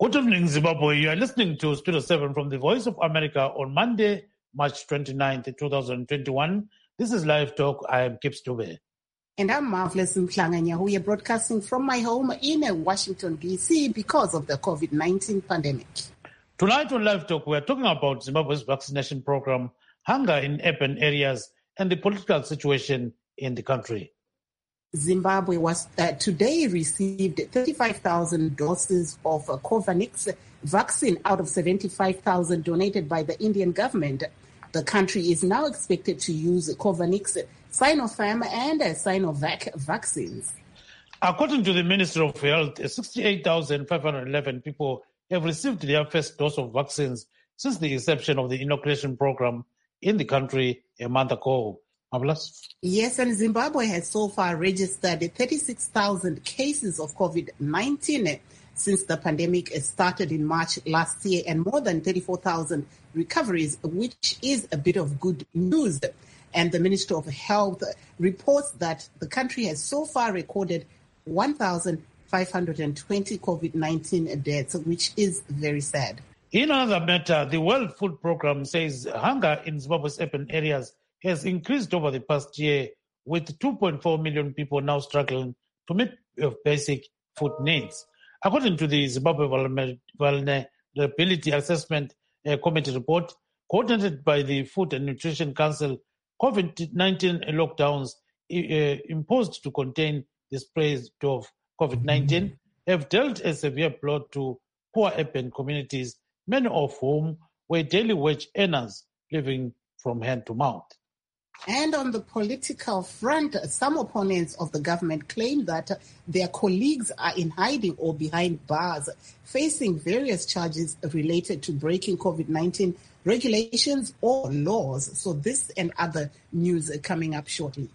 Good evening, Zimbabwe. You are listening to Studio 7 from the Voice of America on Monday, March 29th, 2021. This is Live Talk. I am Kip Stube. And I'm Marvelous Mhlanganya. We are broadcasting from my home in Washington, D.C. because of the COVID-19 pandemic. Tonight on Live Talk, we are talking about Zimbabwe's vaccination program, hunger in urban areas, and the political situation in the country. Zimbabwe was today received 35,000 doses of Covaxin vaccine out of 75,000 donated by the Indian government. The country is now expected to use Covaxin, Sinopharm, and Sinovac vaccines. According to the Ministry of Health, 68,511 people have received their first dose of vaccines since the inception of the inoculation program in the country a month ago. Yes, and Zimbabwe has so far registered 36,000 cases of COVID-19 since the pandemic started in March last year, and more than 34,000 recoveries, which is a bit of good news. And the Ministry of Health reports that the country has so far recorded 1,520 COVID-19 deaths, which is very sad. In another matter, the World Food Programme says hunger in Zimbabwe's urban areas has increased over the past year, with 2.4 million people now struggling to meet basic food needs. According to the Zimbabwe Vulnerability Assessment Committee report, coordinated by the Food and Nutrition Council, COVID-19 lockdowns imposed to contain the spread of COVID-19 have dealt a severe blow to poor urban communities, many of whom were daily wage earners living from hand to mouth. And on the political front, some opponents of the government claim that their colleagues are in hiding or behind bars, facing various charges related to breaking COVID-19 regulations or laws. So this and other news are coming up shortly.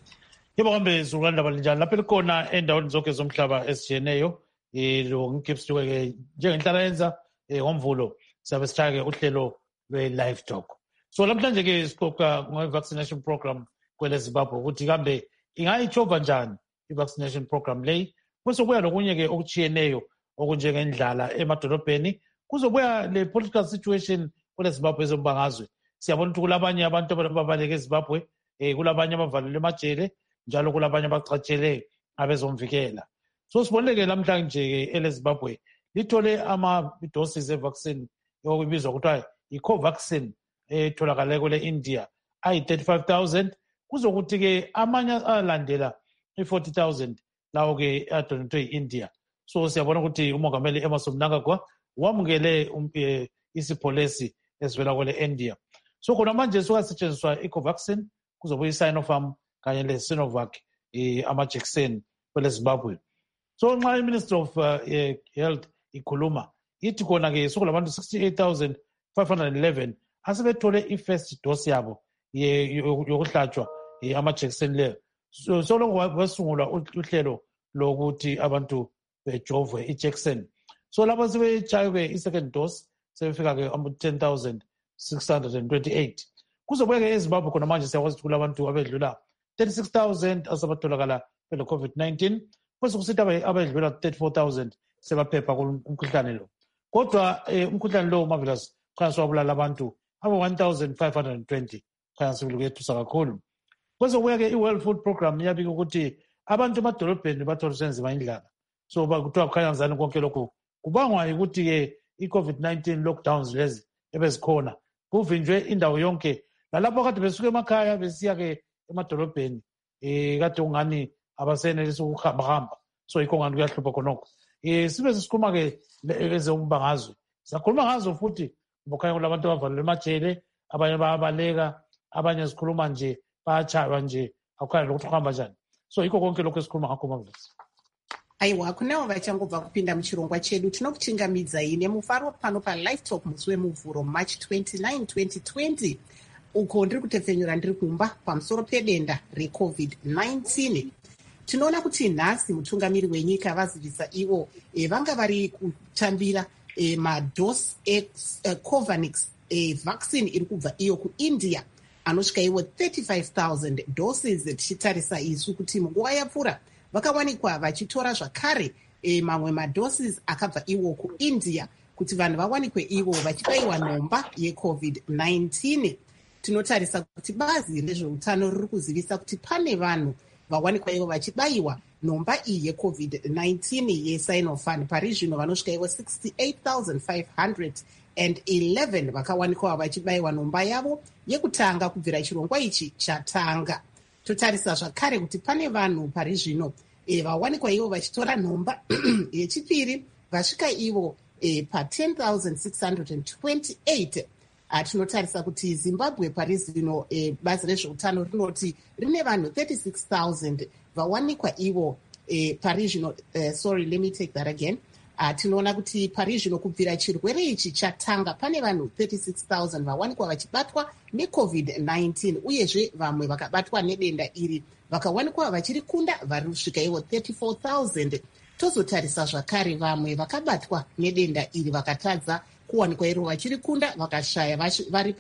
Live Talk. So namhlanje ke siqoqa nge-vaccination program kwele Zimbabwe ukuthi kambe ingayitshova njani i-vaccination program leyi, kuzobuya lokunye ke okuchiyeneyo okunjengendlala emadolobheni, kuzobuya le political situation kwele Zimbabwe ezombangazwe. Siyabona ukuthi kulabanye abantu ababaleke eZimbabwe, kulabanye abavalelwe emajele, njalo kulabanye abacatshele abezomvikela. So siboneke namhlanje ke ele Zimbabwe lithole ama-doses e-vaccine okubizwa kuthiwa i-Covaxin etholakale kwele India ayi-35,000, kuzokuthi ke amanye alandela i-40,000 lawo ke adonethwe yi-India. So siyabona ukuthi umongameli Emmerson Mnangagwa wamukele isipho lesi esivela kwele India. So khona manje sokasetshenziswa i-Covaxin, kuzobuya i-Sinopharm kanye le-Sinovac amajekiseni kwele Zimbabwe. So nxa i-Ministry of Health ikhuluma ithi khona ke sokulabantu 68,511 asebethole i-first dose yabo yokuhlatshwa amajekiseni leyo. So lokho kwasungulwa uhlelo lokuthi abantu bejovwe ijekiseni. So lapho sebetshaywe i-second dose sebefika ke 10,628. Kuzobuya ke eZimbabwe khona manje siyakwazi ukuthi kulabantu abedlula 36,000 asabatholakala bele COVID-19, bese kusithi abedlula 34,000 sebaphepha kumkhuhlane lo. Kodwa umkhuhlane lo Marvelous khanya swabulala abantu aba-1,520 khanya sibilukethusa kakhulu. Kwezokubuya ke i-World Food Programme iyabika ukuthi abantu emadolobheni bathola nzima indlala. So kuthiwa kukhanya ngizani konke lokhu kubangwa ukuthi ke i-COVID-19 lockdowns lezi ebezikhona kuvinjwe indawo yonke, lalapho kade besuka emakhaya besiya ke emadolobheni kade ungani abasenelisa ukuhamba. So yikho ngani kuyahlupha khonokho. Sibe sisikhuluma ke ezombangazwe, siyakhuluma ngazo futhi ngokukhanya kulabantu abavalelwe emajele, abanye bayabaleka, abanye sikhuluma nje bayatshaywa nje, akukhanya lokuthi kuhamba njani. So yikho konke lokhu esikhuluma ngakho Marvelous. Aiwa, kunewo vachangobva kupinda muchirongwa chedu, tinokuchingamidzai nemufaro pano paLive Talk musi wemuvhuro March 29, 2020. Uko ndiri kutepfenyura ndiri kumba pamusoro pedenda reCovid-19. Tinoona kuti nhasi mutungamiri wenyika vazivisa ivo vanga vari kutambira madose eCovaxin vaccine iri kubva iyo kuIndia anosvika iwo 35,000 doses. Tichitarisa isu kuti munguva yapfuura vakawanikwa vachitora zvakare mamwe madoses akabva iwo kuIndia kuti vanhu vawanikwe ivo vachibayiwa nhomba yeCovid-19. Tinotarisa kuti bazi rezveutano riri kuzivisa kuti pane vanhu vawanikwa ivo vachibayiwa nhomba iyi yeCovid-19 yeSinopharm. Pari zvino vanosvika ivo 68,511 vakawanikwa vachibayiwa nhomba yavo yekutanga kubvira chirongwa ichi chatanga. Totarisa zvakare kuti pane vanhu pari zvino vawanikwa ivo vachitora nhomba yechipiri vasvika ivo pa10,628. Tinotarisa kuti Zimbabwe pari zvino bazi rezveutano rinoti rine vanhu 36,000 vawanikwa ivo pari zvino. Sorry, let me take that again. Tinoona kuti pari zvino kubvira chirwere ichi chatanga pane vanhu 36,000 vawanikwa vachibatwa neCovid-19, uyezve vamwe vakabatwa nedenda iri vakawanikwa vachirikunda vari kusvika ivo 34,000. Tozotarisa zvakare vamwe vakabatwa nedenda iri vakatadza kuwanikwa iro vachirikunda vakashaya vari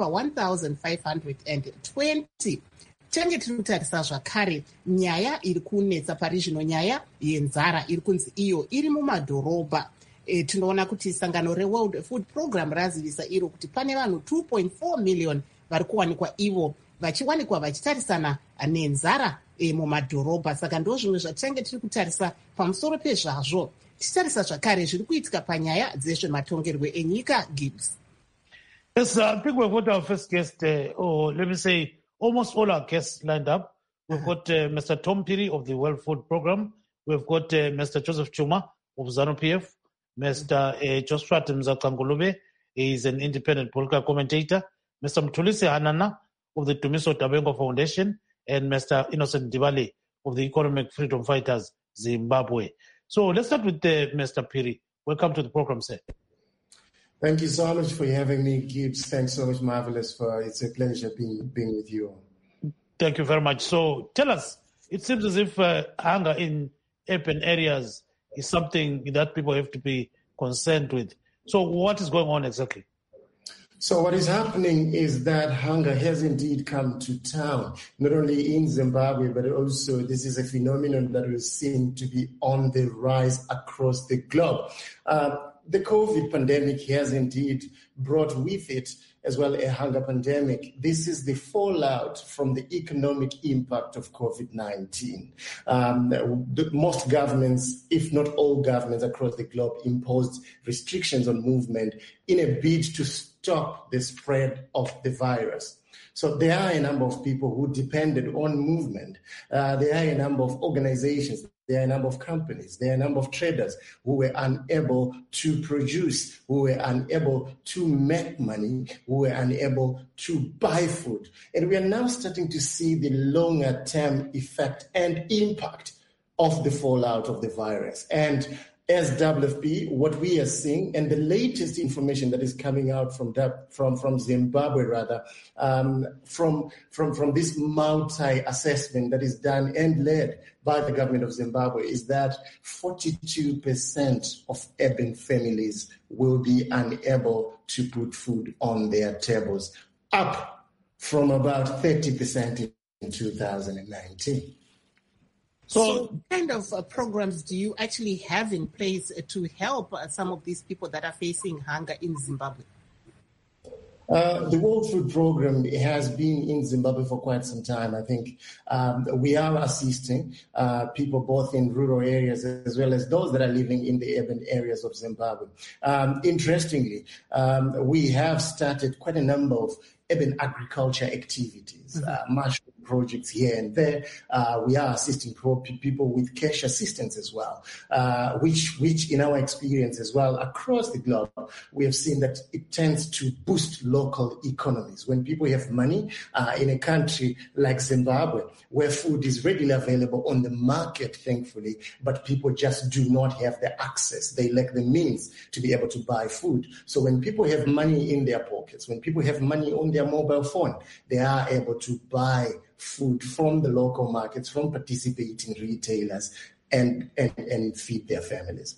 pa1,520. Tange tinotarisa zvakare nyaya iri kunetsa pari zvino, nyaya yenzara iri kunzi iyo iri mumadhorobha. Tinoona kuti sangano reWorld Food Program razivisa iro kuti pane vanhu 2.4 million vari kuwanikwa ivo vachiwanikwa vachitarisana nenzara mumadhorobha. Saka ndo zvimwe zvatange tiri kutarisa pamusoro pezvazvo. Titarisa zvakare zviri kuitika panyaya dzezvematongerwe enyika. Gibbs. Yes, I think we've got our first guest, or let me say almost all our guests lined up. We've got Mr. Tom Phiri of the World Food Program. We've got Mr. Joseph Chuma of ZANU-PF. Mr. Joshua Mzakangulube is an independent political commentator. Mr. Mthulisi Hanana of the Tumiso Tabengo Foundation, and Mr. Innocent Dibali of the Economic Freedom Fighters, Zimbabwe. So let's start with Mr. Phiri. Welcome to the program, sir. Thank you so much for having me, Gibbs. Thanks so much, Marvelous. It's a pleasure being with you. Thank you very much. So tell us, it seems as if hunger in urban areas is something that people have to be concerned with. So what is going on exactly? So what is happening is that hunger has indeed come to town, not only in Zimbabwe, but also this is a phenomenon that will seem to be on the rise across the globe. The COVID pandemic has indeed brought with it as well a hunger pandemic. This is the fallout from the economic impact of COVID-19. Most governments, if not all governments across the globe, imposed restrictions on movement in a bid to stop the spread of the virus. So there are a number of people who depended on movement. There are a number of organizations. There are a number of companies, there are a number of traders who were unable to produce, who were unable to make money, who were unable to buy food. And we are now starting to see the longer term effect and impact of the fallout of the virus. And as WFP, what we are seeing, and the latest information that is coming out from Zimbabwe, from this multi-assessment that is done and led by the government of Zimbabwe, is that 42% of urban families will be unable to put food on their tables, up from about 30% in 2019. So what kind of programs do you actually have in place to help some of these people that are facing hunger in Zimbabwe? The World Food Program has been in Zimbabwe for quite some time. I think we are assisting people both in rural areas as well as those that are living in the urban areas of Zimbabwe. Interestingly, we have started quite a number of urban agriculture activities, mushroom projects here and there. We are assisting people with cash assistance as well, which in our experience as well across the globe, we have seen that it tends to boost local economies. When people have money in a country like Zimbabwe, where food is readily available on the market, thankfully, but people just do not have the access. They lack the means to be able to buy food. So when people have money in their pockets, when people have money on their mobile phone, they are able to buy food from the local markets, from participating retailers, and feed their families.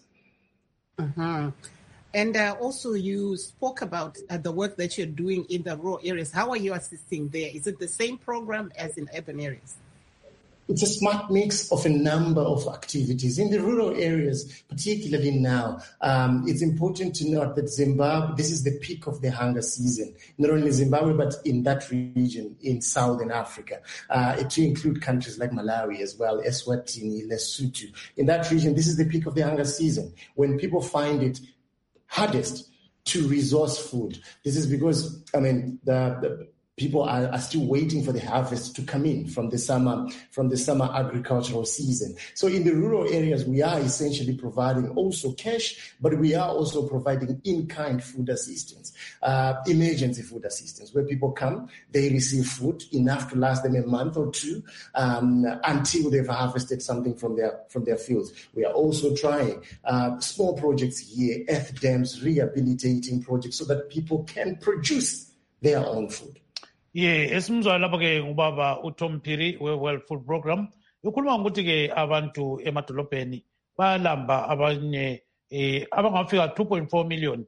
And also you spoke about the work that you're doing in the rural areas. How are you assisting there? Is it the same program as in urban areas? It's a smart mix of a number of activities. In the rural areas, particularly now, it's important to note that Zimbabwe, this is the peak of the hunger season, not only Zimbabwe, but in that region, in Southern Africa, to include countries like Malawi as well, Eswatini, Lesotho. In that region, this is the peak of the hunger season, when people find it hardest to resource food. This is because, the people are still waiting for the harvest to come in from the summer agricultural season. So in the rural areas, we are essentially providing also cash, but we are also providing in-kind food assistance, emergency food assistance, where people come, they receive food enough to last them a month or two until they've harvested something from their fields. We are also trying small projects here, earth dams, rehabilitating projects, so that people can produce their own food. esimzwa lapha ke ngubaba uTom Phiri we-World Food Program ukhuluma ngokuthi ke abantu emadolobheni bayalamba abanye abangafika 2.4 million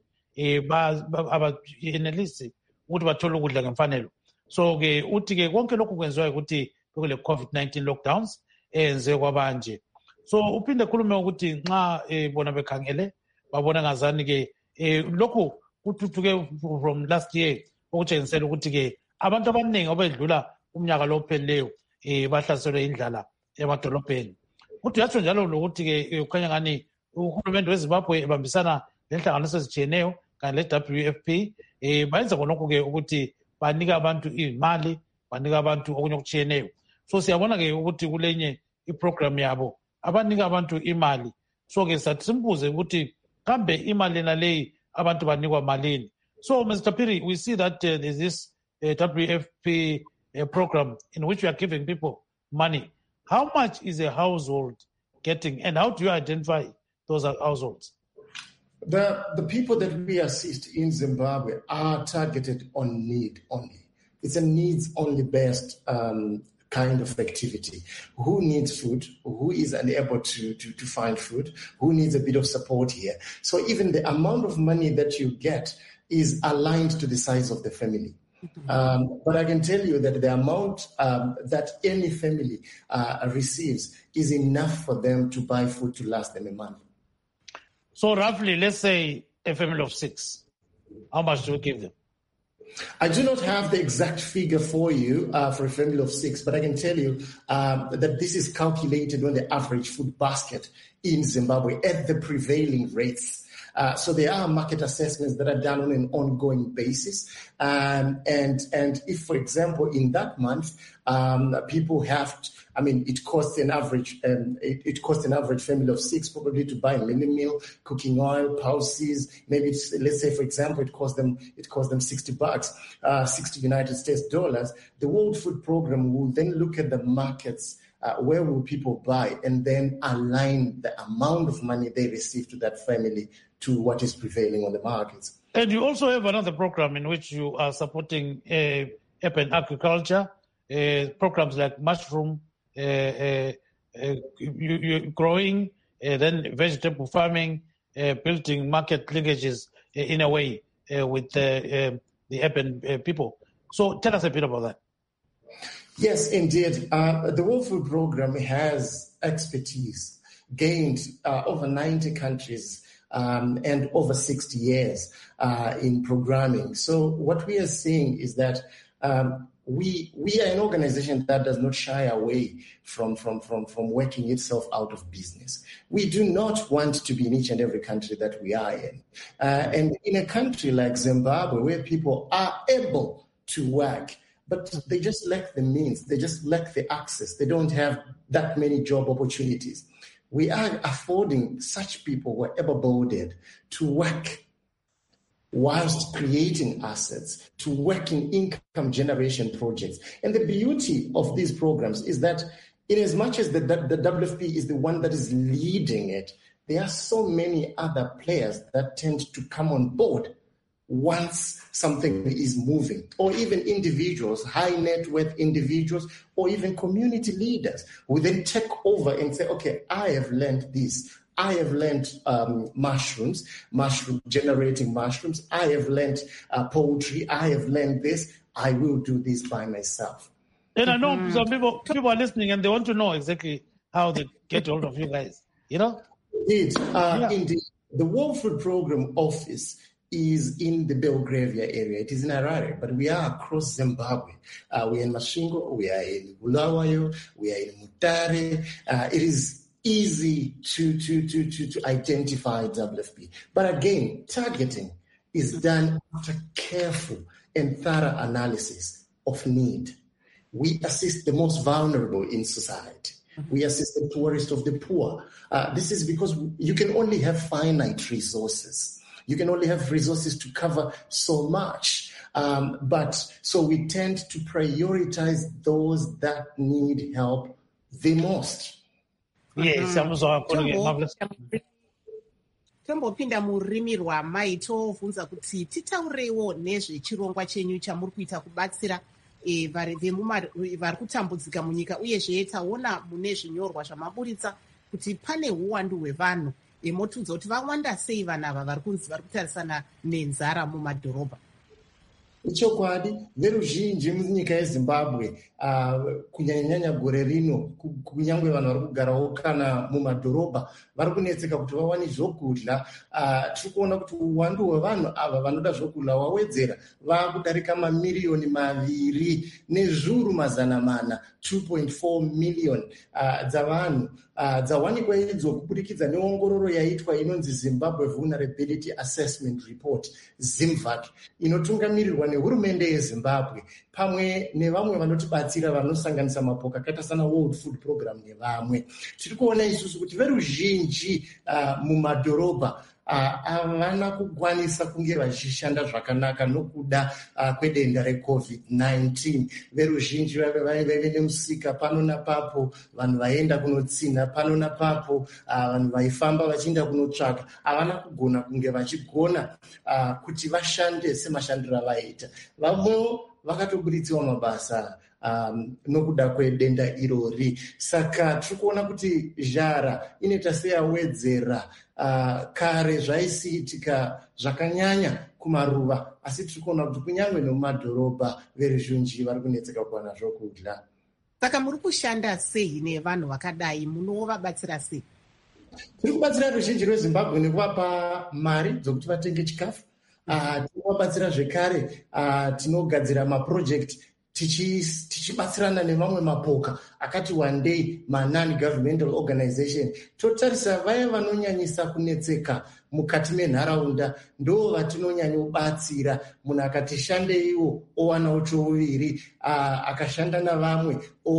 abayenelisi ukuthi bathole ukudla ngemfanelo. So ke uthi ke konke lokhu kwenziwa ukuthi kule COVID-19 lockdowns enziwe kwabanje. So uphinde khulume ukuthi nxa bona bekhangele babona ngazani ke lokhu kuthuthuke from last year okutshengisela ukuthi ke abantu abaningi abedlula umnyaka lo ophelileyo bahlaselwe indlala emadolobheni. Uthi yatsho njalo lokuthi ke ukhanya ngani uhulumende weZimbabwe ebambisana lenhlanganiso ezitshiyeneyo kanye le-WFP bayenza khonokho ke ukuthi banika abantu imali, banika abantu okunye okutshiyeneyo. So siyabona ke ukuthi kulenye iprogram yabo abanika abantu imali. So ke sathi simbuze ukuthi kambe imali naleyi abantu banikwa malini. So Mr. Phiri, we see that there's this WFP program in which we are giving people money. How much is a household getting, and how do you identify those households? The people that we assist in Zimbabwe are targeted on need only. It's a needs-only based kind of activity. Who needs food? Who is unable to find food? Who needs a bit of support here? So even the amount of money that you get is aligned to the size of the family. But I can tell you that the amount that any family receives is enough for them to buy food to last them a month. So roughly, let's say a family of 6, how much do you give them? I do not have the exact figure for you for a family of 6, but I can tell you that this is calculated on the average food basket in Zimbabwe at the prevailing rates. So there are market assessments that are done on an ongoing basis. And if, for example, in that month, people have it costs an average family of 6 probably to buy mini meal, cooking oil, pulses. Maybe let's say, for example, it costs them $60, 60 United States dollars. The World Food Program will then look at the markets. Where will people buy, and then align the amount of money they receive to that family to what is prevailing on the markets. And you also have another program in which you are supporting urban agriculture, programs like mushroom growing, then vegetable farming, building market linkages in a way with the urban people. So tell us a bit about that. Yes, indeed. The World Food Program has expertise gained over 90 countries and over 60 years in programming. So what we are seeing is that we are an organization that does not shy away from working itself out of business. We do not want to be in each and every country that we are in. And in a country like Zimbabwe, where people are able to work, but they just lack the means, they just lack the access, they don't have that many job opportunities. We are affording such people who are able-bodied to work whilst creating assets, to work in income generation projects. And the beauty of these programs is that in as much as the WFP is the one that is leading it, there are so many other players that tend to come on board once something is moving, or even individuals, high net worth individuals, or even community leaders who then take over and say, okay, I have learned this. I have learned generating mushrooms. I have learned poultry. I have learned this. I will do this by myself. And I know some people are listening and they want to know exactly how they get hold of you guys, you know? Indeed. Indeed. The World Food Program office is in the Belgravia area. It is in Harare, but we are across Zimbabwe. We are in Masvingo, we are in Bulawayo, we are in Mutare. It is easy to identify WFP. But again, targeting is done after careful and thorough analysis of need. We assist the most vulnerable in society. We assist the poorest of the poor. This is because you can only have finite resources. You can only have resources to cover so much. So we tend to prioritize those that need help the most. Yes, tombopinda mururimi rwamai tovhunza kuti titaureiwo nezvechirongwa chenyu chamuri kuita kubatsira vari kutambudzika munyika, uyezve taona mune zvinyorwa zvamaburitsa kuti pane uwandu hwevanhu. Motudza kuti vawanda sei vanhu ava vari kunzi vari kutarisana nenzara mumadhorobha? Ichokwadi, veruzhinji munyika yeZimbabwe kunyanya gore rino, kunyangwe vanhu vari kugarawo kana mumadhorobha vari kunetseka kuti vawane zvokudya. Tiri kuona kuti uwandu hwevanhu ava vanoda zvokudya hwawedzera, vakudarika mamiriyoni 2 nezviuru 400, 2.4 million dzavanhu dzawanikwa idzo kubudikidza neongororo yaitwa inonzi Zimbabwe Vulnerability Assessment Report, ZIMVAC, inotungamirirwa nehurumende yeZimbabwe pamwe nevamwe vanotibatsira vanosanganisa mapoka akaita sana World Food Program nevamwe. Tiri kuona isusu kuti veruzhinji mumadhorobha havana kukwanisa kunge vachishanda zvakanaka nokuda kwedenda reCovid-19. Veruzhinji vaive nemusika pano napapo, vanhu vaienda kunotsina pano napapo, vanhu vaifamba vachienda kunotsvaka. Havana kugona kunge vachigona kuti vashande semashandiro avaiita. Vamwewo vakatobuditsiwa mabasa nokuda kwedenda irori. Saka tiri kuona kuti zhara inoita seyawedzera. Kare zvaisiitika zvakanyanya kumaruva, asi tiri kuona kuti kunyangwe nemumadhorobha veruzhinji vari kunetseka kuwana zvokudya. Saka muri kushanda sei nevanhu vakadai? Munovabatsira sei? Tiri kubatsira ruzhinji rweZimbabwe nekuvapa mari dzokuti vatenge chikafu. Tinovabatsira zvekare, tinogadzira mapurojekti tichibatsirana nevamwe mapoka akati wandei, ma-non-governmental organization. Totarisa vaya vanonyanyisa kunetseka mukati menharaunda, ndo vatinonyanyobatsira. Munhu akati shandeiwo owanawo chouviri, akashanda navamwe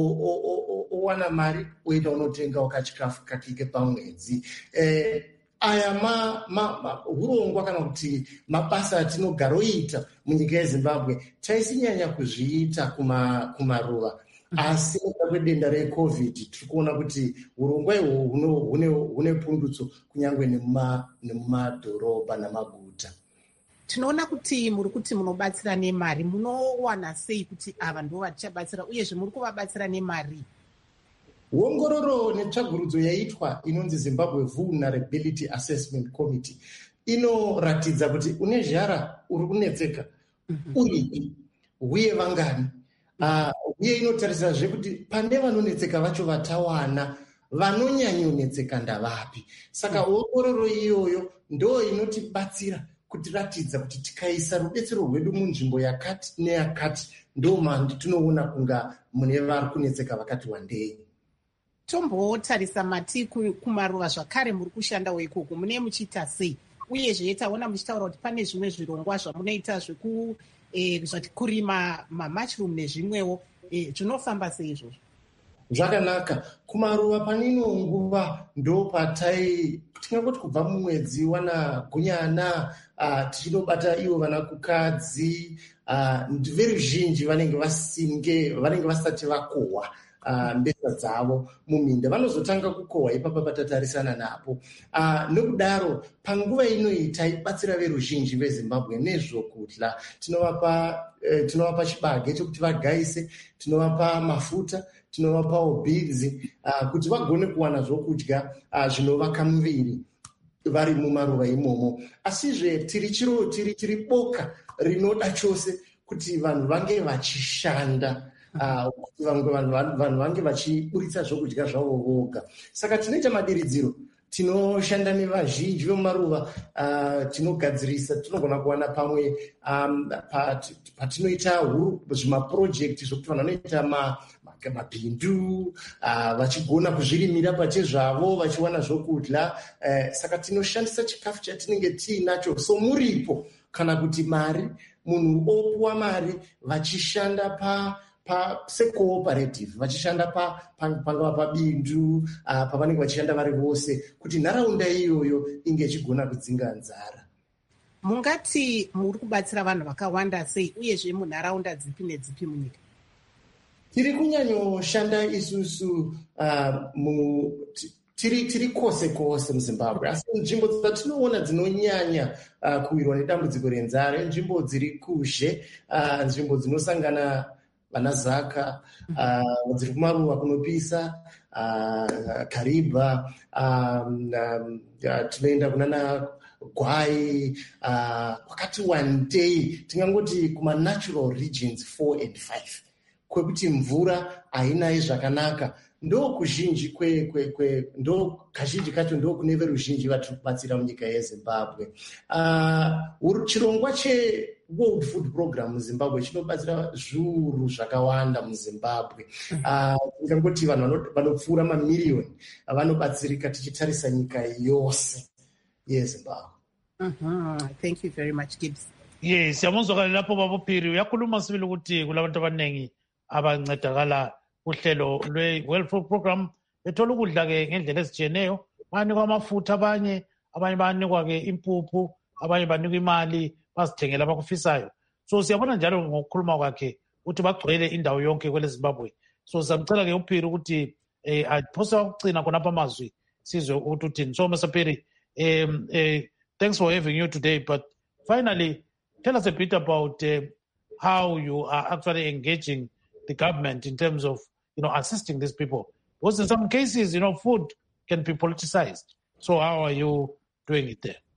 owana mari, oita unotengawo kachikafu kakike pamwedzi. Aya urongwa kana kuti mabasa atinogaroita munyika yeZimbabwe taisinyanya kuzviita kumaruva, asi nokuda kwedenda reCovid tiri kuona kuti urongwa ihwo hune pundutso kunyangwe nemumadhorobha namaguta. Tinoona kuti muri kuti munobatsira nemari. Munowana sei kuti ava ndo vatichabatsira, uyezve muri kuvabatsira nemari? Ongororo netsvagurudzo yaitwa inonzi Zimbabwe Vulnerability Assessment Committee inoratidza kuti une zhara uri kunetseka uripi uye vangani, uye inotarisazve kuti pane vanonetseka vacho vatawana, vanonyanyonetseka ndavapi. Saka ongororo iyoyo ndo inotibatsira kutiratidza kuti tikaisa rudetsero rwedu munzvimbo yakati neyakati, ndo tinoona kunga mune vari kunetseka vakati wandei. Tombotarisa mati kumaruva zvakare muri kushandawo ikoko, mune muchiita sei? Uyezve taona muchitaura kuti pane zvimwe zvirongwa zvamunoita kurima mamashroom nezvimwewo, zvinofamba sei izvozvo? Zvakanaka. Kumaruva panino nguva ndo tingangoti kubva mumwedzi wanaGunyana tichinobata ivo vanakukadzi, veruzhinji vanenge vasati vakohwa mbesa dzavo muminda, vanozotanga kukohwa, ipapa patatarisana napo. Nokudaro panguva inoyi taibatsira veruzhinji veZimbabwe nezvokudya. Tinovapa chibage chokuti vagaise, tinovapa mafuta, tinovapawo beads kuti vagone kuwana zvokudya zvinovaka muviri vari mumaruva imomo. Asizve tiri boka rinoda chose kuti vanhu vange vachishanda. kuti vanhu vange vachiburitsa zvokudya zvavo voga. Saka tinoita madiridziro, tinoshanda nevazhinji vemumaruva, tinogadzirisa, tinogona kuwana pamwe patinoita zvimapurojekti zvokuti vanhu vanoita mabhindu, vachigona kuzvirimira pachezvavo, vachiwana zvokudya. Saka tinoshandisa chikafu chatinenge tiinacho somuripo, kana kuti mari, munhu opuwa mari vachishanda secooperative, vachishanda pangava pabindu, pavanenge vachishanda vari vose, kuti nharaunda iyoyo inge ichigona kudzinga nzara. Mungati muri kubatsira vanhu vakawanda sei, uyezve munharaunda dzipi nedzipi munyika? Tiri kunyanyoshanda isusu tiri kwose kwose muZimbabwe, asi nzvimbo dzatinoona dzinonyanya kuwirwa nedambudziko renzara nzvimbo dziri kuzhe, nzvimbo dzinosangana vanazaka, dziri kumaruwa kunopisa, Kariba, tinoenda kunana Gwai, wakati wandei tingangoti kuma-natural regions 4 and 5, kwekuti mvura hainayi zvakanaka. Ndo kuzhinji kazhinji kacho ndo kune veruzhinji vatikubatsira munyika yeZimbabwe. Chirongwa cheWorld Food Program muZimbabwe chinobatsira zviuru zvakawanda muZimbabwe. Tingangoti vanhu vanopfuura mamiriyoni vanobatsirika tichitarisa nyika yose yeZimbabwe. Thank you very much, Gibbs. Yes, siyamuzwakala lapho babophiri uyakhuluma sibili ukuthi kulabantu abaningi abancedakala uhlelo lwe-World Food Program bethola ukudla-ke ngendlela ezitshiyeneyo. Banikwa amafutha, abanye banikwa-ke impuphu, abanye banikwa imali bazithengela abakufisayo. So siyabona njalo ngokukhuluma kwakhe ukuthi bagcwele indawo yonke kwele Zimbabwe. So siyamcela-ke uPhiri ukuthi aphose wakugcina khonapha amazwi sizwe ukuthi uthini. So Mr. Phiri, thanks for having you today, but finally tell us a bit about how you are actually engaging the government in terms of assisting these people. Because in some cases, food can be politicized. So how are you doing it there?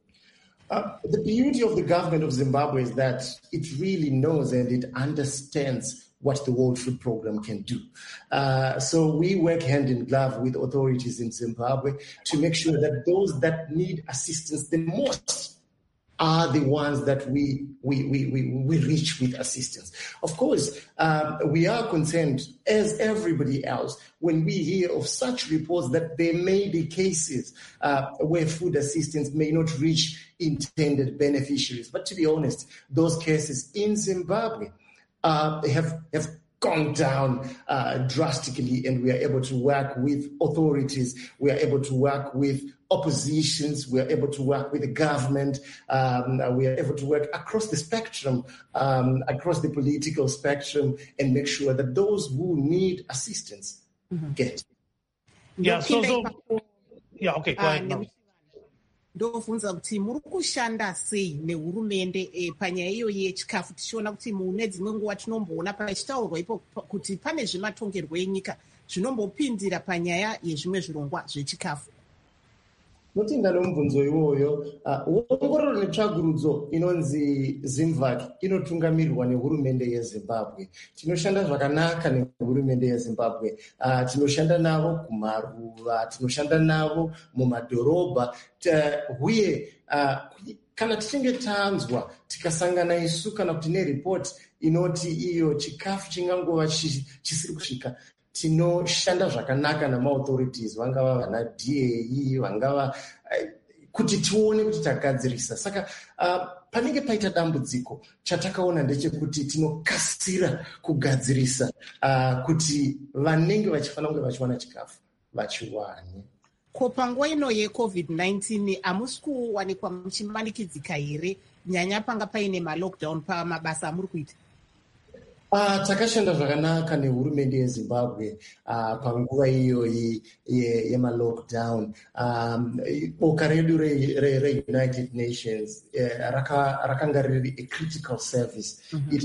The beauty of the government of Zimbabwe is that it really knows and it understands what the World Food Program can do. So we work hand in glove with authorities in Zimbabwe to make sure that those that need assistance the most are the ones that we reach with assistance. Of course, we are concerned, as everybody else, when we hear of such reports that there may be cases where food assistance may not reach intended beneficiaries. But to be honest, those cases in Zimbabwe have gone down drastically, and we are able to work with authorities, we are able to work with oppositions, we are able to work with the government, we are able to work across the spectrum, across the political spectrum, and make sure that those who need assistance get it. Yeah, okay, go ahead now. Ndobvunza kuti muri kushanda sei nehurumende panyaya iyoyi yechikafu, tichiona kuti mune dzimwe nguva tinomboona pachitaurwa ipo kuti pane zvematongerwo enyika zvinombopindira panyaya yezvimwe zvirongwa zvechikafu. Notinda nomubvunzo iwoyo, ongororo netsvagurudzo inonzi ZIMVAC inotungamirirwa nehurumende yeZimbabwe. Tinoshanda zvakanaka nehurumende yeZimbabwe. Tinoshanda navo kumaruva, tinoshanda navo mumadhorobha, uye kana tichinge tanzwa tikasangana isu kana kuti neripoti inoti iyo chikafu chingangova chisiri kusvika, tinoshanda zvakanaka namaauthorities, vangava vana DAE, vangava kuti tione kuti tagadzirisa. Saka panenge paita dambudziko, chatakaona ndechekuti tinokasira kugadzirisa kuti vanenge vachifanira kunge vachiwana chikafu vachiwane. Ko panguva ino yeCovid-19 hamusi kuwanikwa muchimanikidzika here nyanya panga paine malockdown pamabasa amuri kuita? Takashanda zvakanaka nehurumende yeZimbabwe panguva iyoyi yemalockdown. Boka redu reUnited Nations rakanga riri a critical service. It had been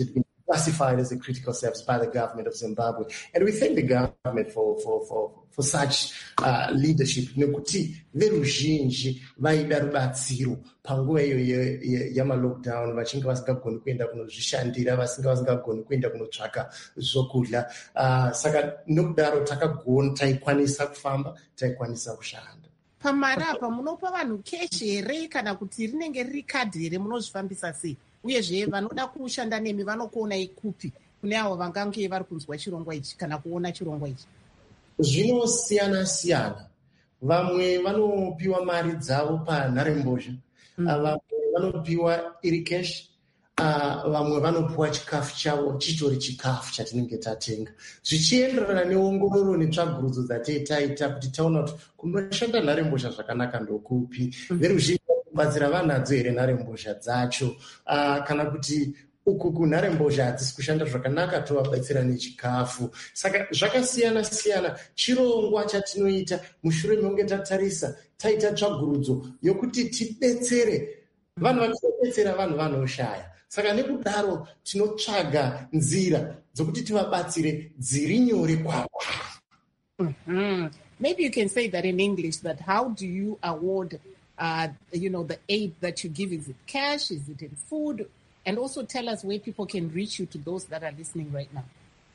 classified as a critical service by the government of Zimbabwe. And we thank the government for such leadership. Nekuti veruzhinji vaida rubatsiro panguva iyo yama-lockdown vachinge vasingagoni kuenda kunozvishandira, vasingagoni kuenda kunotsvaka zvokudya. Saka nokudaro taikwanisa kufamba, taikwanisa kushanda. Pamari apa munopa vanhu keshi here kana kuti rinenge riri kadhi here munozvifambisa sei? Uyezve vanoda kushanda nemi vanokuonai kupi kune avo vangange vari kunzwa chirongwa ichi kana kuona chirongwa ichi? Zvinosiyana-siyana. Vamwe vanopiwa mari dzavo panharembozha, vamwe vanopiwa iri keshi, vamwe vanopiwa chikafu chavo chitori chikafu chatinenge tatenga, zvichienderana neongororo netsvagurudzo dzatei taita kuti taona kuti kunoshanda nharembozha zvakanaka ndokupi, veruzhinji kubatsira vanadzo here nharembozha dzacho, kana kuti uku kunharembozha hadzisi kushanda zvakanaka tovabatsira nechikafu. Saka zvakasiyana-siyana. Chirongwa chatinoita mushure mekunge tatarisa taita tsvagurudzo yokuti tibetsere vanhu vachibetsera vanhu vanoshaya. Saka nekudaro tinotsvaga nzira dzokuti tivabatsire dziri nyore kwavari. Maybe you can say that in English, that how do you award the aid that you give? Is it cash? Is it in food? And also tell us where people can reach you, to those that are listening right now.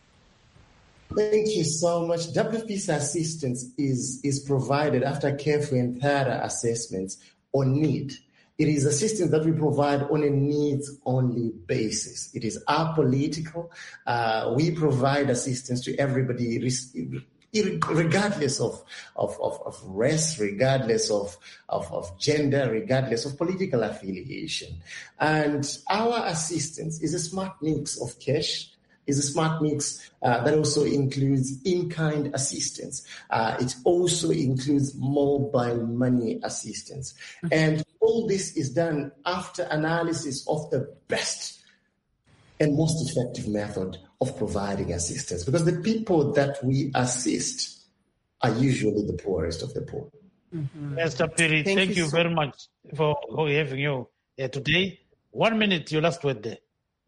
Thank you so much. WFP's assistance is provided after careful and thorough assessments on need. It is assistance that we provide on a needs-only basis. It is apolitical. We provide assistance to everybody, regardless of race, regardless of gender, regardless of political affiliation. And our assistance is a smart mix of cash, is a smart mix that also includes in-kind assistance. It also includes mobile money assistance. And all this is done after analysis of the best and most effective method of providing assistance, because the people that we assist are usually the poorest of the poor. Mr. Phiri, thank you very much for having you here today. 1 minute, your last word there.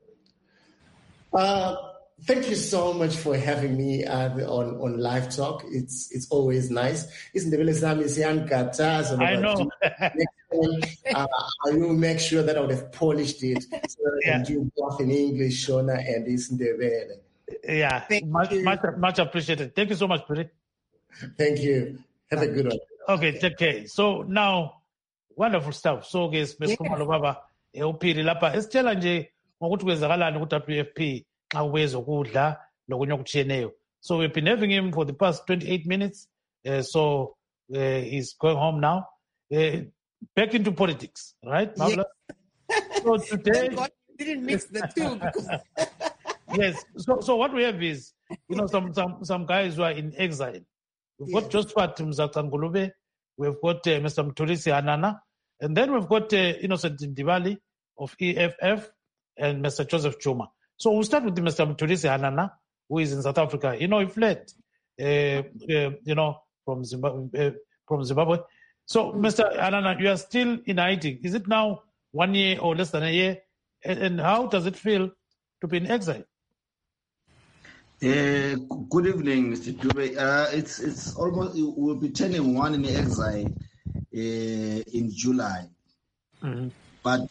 Thank you so much for having me on Live Talk. It's always nice. I know. I will make sure that I would have polished it so that I can do both in English, Shona, and Isindebele. Yeah, much appreciated. Thank you so much, Phiri. Thank you. Have a good one. Okay, take care. So now, wonderful stuff. So, guys, Meskumalo Baba, Phiri Lapa, Estela nje, ngokuthi kwenzakalani ukuthi WFP xa uweza ukudla nokunye okutshiyeneyo. So we've been having him for the past 28 minutes. So he's going home now. Back into politics, right, Mabla? Yes. So today... God didn't mix the two. Because... Yes. So what we have is, some guys who are in exile. We've got Josphat Mzakangulube. We've got Mr. Mthulisi Hanana. And then we've got Innocent Ndibali of EFF and Mr. Joseph Chuma. So we'll start with Mr. Mthulisi Hanana, who is in South Africa. He fled, from Zimbabwe. So, Mr. Hanana, you are still in hiding. Is it now 1 year or less than a year? And how does it feel to be in exile? Good evening, Mr. Dube. It's almost, we'll be turning 1 in exile in July. Mm-hmm. But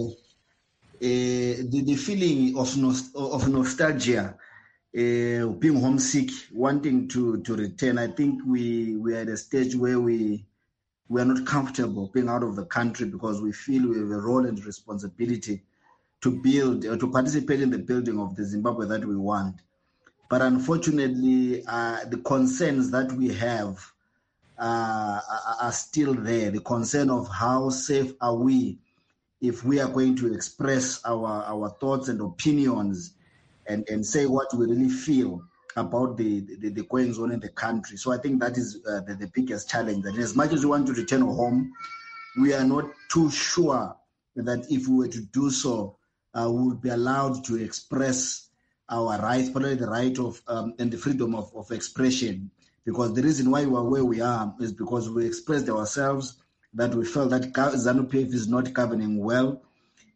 the feeling of nostalgia, being homesick, wanting to return, I think we are at a stage where we are not comfortable being out of the country, because we feel we have a role and responsibility to build or to participate in the building of the Zimbabwe that we want. But unfortunately, the concerns that we have are still there. The concern of how safe are we if we are going to express our thoughts and opinions and say what we really feel about the goings on in the country. So I think that is the biggest challenge. And as much as we want to return home, we are not too sure that if we were to do so, we would be allowed to express our rights, particularly the right of and the freedom of expression. Because the reason why we are where we are is because we expressed ourselves that we felt that ZANU-PF is not governing well,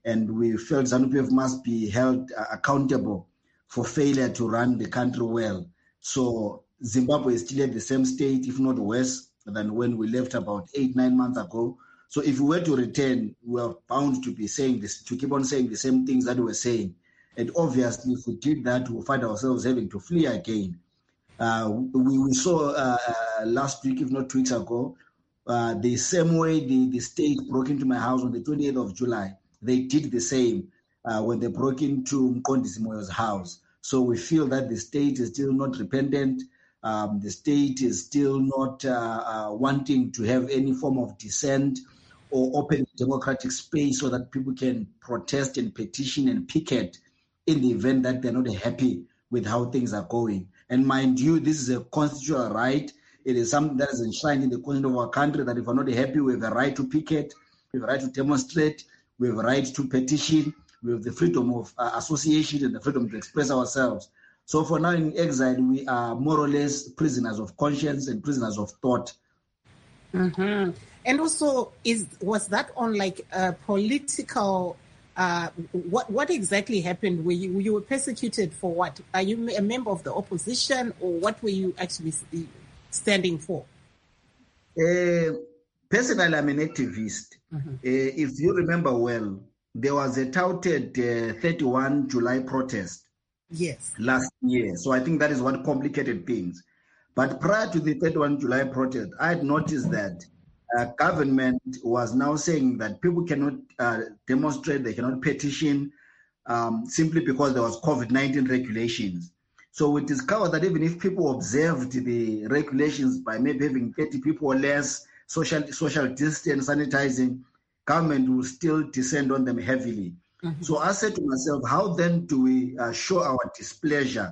and we felt ZANU-PF must be held accountable for failure to run the country well. So Zimbabwe is still at the same state, if not worse, than when we left about 8-9 months ago. So if we were to return, we are bound to be saying this, to keep on saying the same things that we were saying. And obviously, if we did that, we'll find ourselves having to flee again. We saw last week, if not 2 weeks ago, the same way the state broke into my house on the 28th of July. They did the same when they broke into Mqondisi Moyo's house. So we feel that the state is still not repentant. The state is still not wanting to have any form of dissent or open democratic space so that people can protest and petition and picket in the event that they're not happy with how things are going. And mind you, this is a constitutional right. It is something that is enshrined in the constitution of our country, that if we're not happy, we have a right to picket, we have a right to demonstrate, we have a right to petition, we have the freedom of association and the freedom to express ourselves. So for now in exile, we are more or less prisoners of conscience and prisoners of thought. Mm-hmm. And also, was that on like a political, what exactly happened? Were you were persecuted for what? Are you a member of the opposition, or what were you actually standing for? Personally, I'm an activist. Mm-hmm. If you remember well, there was a touted 31 July protest. Yes. Last year. So I think that is what complicated things. But prior to the 31 July protest, I had noticed that government was now saying that people cannot demonstrate, they cannot petition simply because there was COVID-19 regulations. So we discovered that even if people observed the regulations by maybe having 30 people or less, social distance, sanitizing, government will still descend on them heavily. Mm-hmm. So I said to myself, how then do we show our displeasure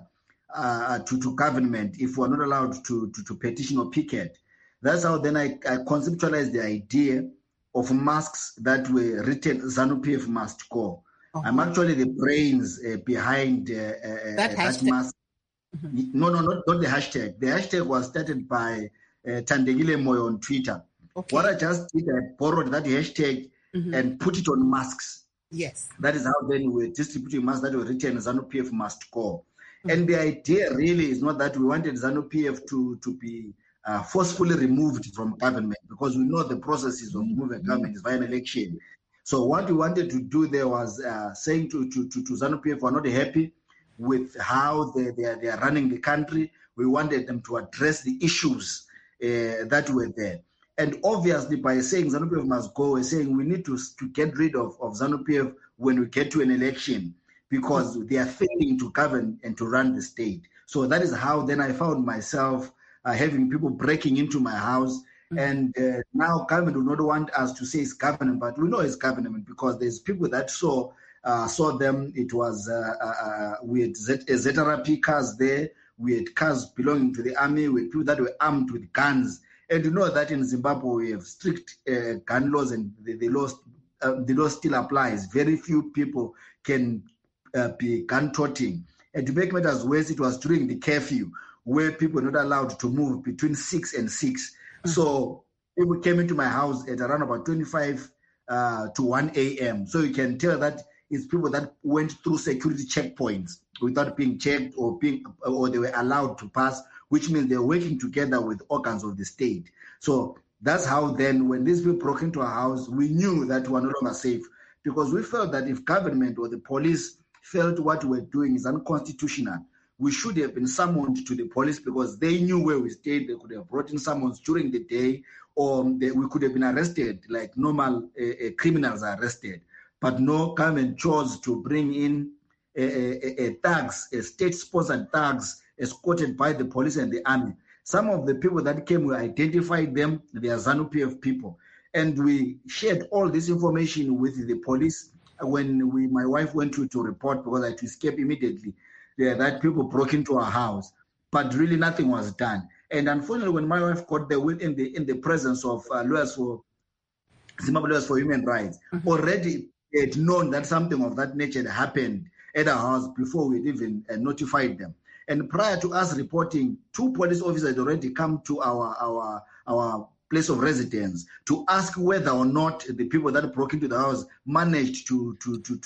to government if we're not allowed to petition or picket? That's how then I conceptualized the idea of masks that were written, ZANU-PF must go. Uh-huh. I'm actually the brains behind that mask. Mm-hmm. No, not the hashtag. The hashtag was started by Thandekile Moyo on Twitter. Okay. What I just did, I borrowed that hashtag and put it on masks. Yes. That is how then we're distributing masks that were written, ZANU-PF must go. Mm-hmm. And the idea really is not that we wanted ZANU-PF to be forcefully removed from government, because we know the processes of removing government is by an election. So what we wanted to do there was saying to ZANU-PF, we're not happy with how they are running the country. We wanted them to address the issues that were there. And obviously, by saying ZANU-PF must go, we're saying we need to get rid of ZANU-PF when we get to an election, because they are failing to govern and to run the state. So that is how then I found myself having people breaking into my house. And now government would not want us to say it's government, but we know it's government because there's people that saw them. It was, we had ZRP cars there. We had cars belonging to the army. We had people that were armed with guns. And you know that in Zimbabwe we have strict gun laws, and the law still applies. Very few people can be gun-toting. And to make matters worse, it was during the curfew where people were not allowed to move between 6 and 6. Mm-hmm. So people came into my house at around about 25 to 1 a.m. So you can tell that it's people that went through security checkpoints without being checked or they were allowed to pass, which means they're working together with organs of the state. So that's how then when these people broke into our house, we knew that we were no longer safe, because we felt that if government or the police felt what we were doing is unconstitutional, we should have been summoned to the police, because they knew where we stayed. They could have brought in summons during the day, or we could have been arrested like normal criminals are arrested. But no, government chose to bring in thugs, state-sponsored thugs, escorted by the police and the army. Some of the people that came, we identified them, they are ZANU-PF people. And we shared all this information with the police when my wife went to report, because I had to escape immediately, that people broke into our house. But really nothing was done. And unfortunately, when my wife got there in the presence of Zimbabwe Lawyers for Human Rights, already they had known that something of that nature had happened at our house before we had even notified them. And prior to us reporting, 2 police officers had already come to our place of residence to ask whether or not the people that broke into the house managed to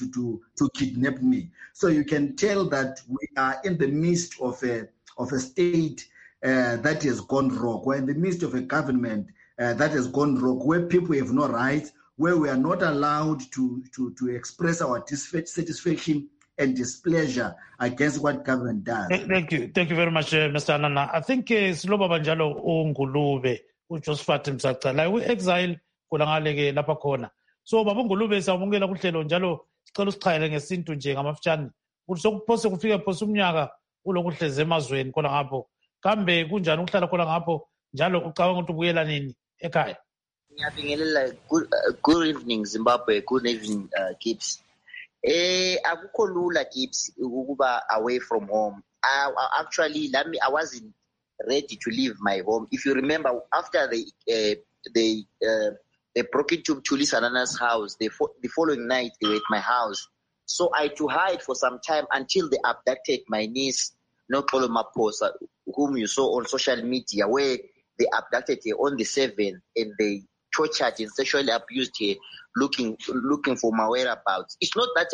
kidnap me. So you can tell that we are in the midst of a state that has gone rogue. We're in the midst of a government that has gone rogue, where people have no rights, where we are not allowed to express our dissatisfaction and displeasure against what government does. Thank you very much, Mr. Anana. I think Siloba Banjalo Ngulube, uJosephat Msacala, we-exile kulangale lapha khona. So baba Ngulube sawubongela kuhlelo njalo sicela usichayele ngesintu nje ngamafutshane. Ukuthi sokuphose kufike phose umnyaka ulokuhleze emazweni khona ngapho. Kambe kunjani ukuhlala khona ngapho njalo ucabanga ukuthi ubuyela nini ekhaya? Ngiyabingelela. Good evening Zimbabwe, good evening Gibbs. Akukho lula Gibbs ukuba away from home. Actually I wasn't ready to leave my home. If you remember, after they broke into Thulis Anana's house, the following night they were at my house. So I had to hide for some time until they abducted my niece, Noxolo Maposa, whom you saw on social media, where they abducted her on the 7th and they tortured and sexually abused her, looking for my whereabouts. It's not that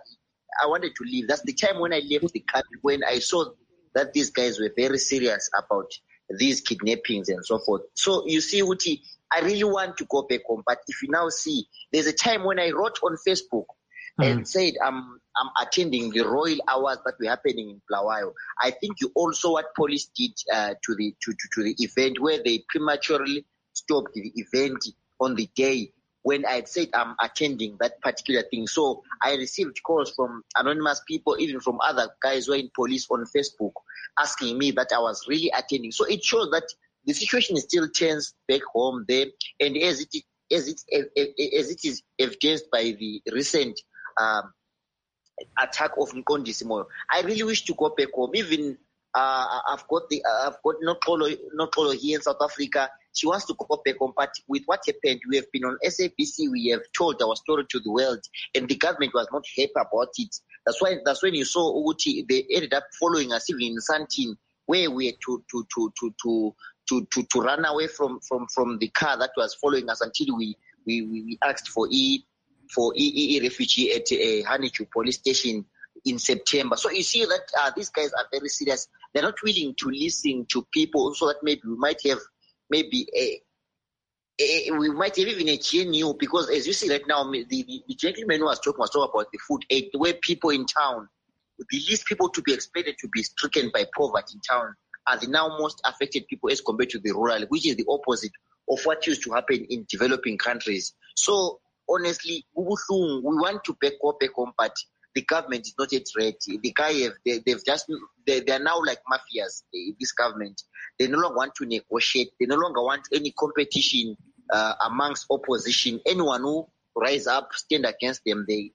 I wanted to leave. That's the time when I left the country, when I saw that these guys were very serious about these kidnappings and so forth. So you see, Uti, I really want to go back home. But if you now see, there's a time when I wrote on Facebook and said I'm attending the royal hours that were happening in Bulawayo. I think you also what police did to the event, where they prematurely stopped the event on the day when I had said I'm attending that particular thing. So I received calls from anonymous people, even from other guys who are in police on Facebook, asking me that I was really attending. So it shows that the situation is still tense back home there, and as it is evidenced by the recent attack of Nkondi Simoyo, I really wish to go back home. Even I've got Noxolo here in South Africa. She wants to go back home, but with what happened, we have been on SABC, we have told our story to the world, and the government was not happy about it. That's when you saw Uguti, they ended up following us even in Sandton, where we had to run away from the car that was following us until we asked for refugee at a Hanichu police station in September. So you see that these guys are very serious. They're not willing to listen to people, so that maybe we might have even a GNU, because as you see right now, the gentleman who was talking about the food aid, where people in town, the least people to be expected to be stricken by poverty in town are the now most affected people as compared to the rural, which is the opposite of what used to happen in developing countries. So honestly, we want to go back home, but the government is not yet ready. The guy they are now like mafias. This government, they no longer want to negotiate. They no longer want any competition amongst opposition. Anyone who rise up, stand against them, the